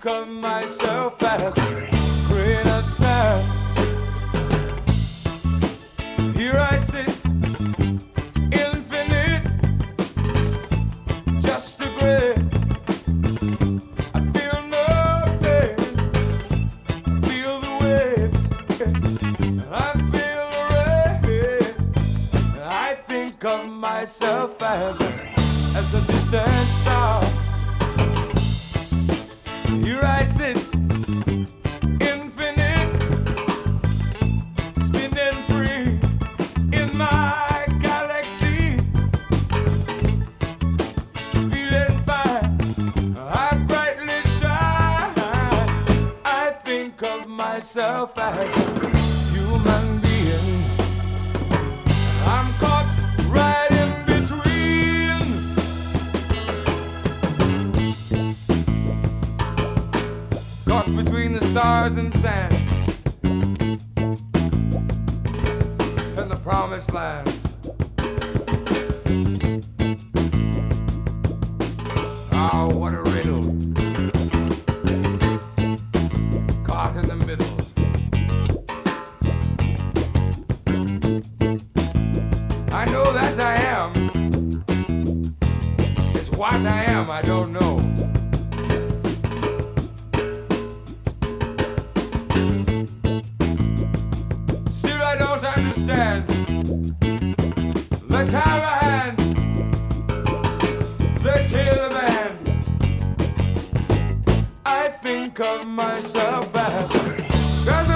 of myself as a grain of sand. Here I sit, infinite, just a grain. I feel nothing, feel the waves, I feel the rain. I think of myself as a distant star. Here I sit, infinite, spinning free in my galaxy, feeling fine, I brightly shine. I think of myself as a human being. I'm caught right in between the stars and sand and the promised land. Oh, what a riddle, caught in the middle. I know that I am. It's what I am, I don't know. Let's have a hand. Let's hear the band. I think of myself as a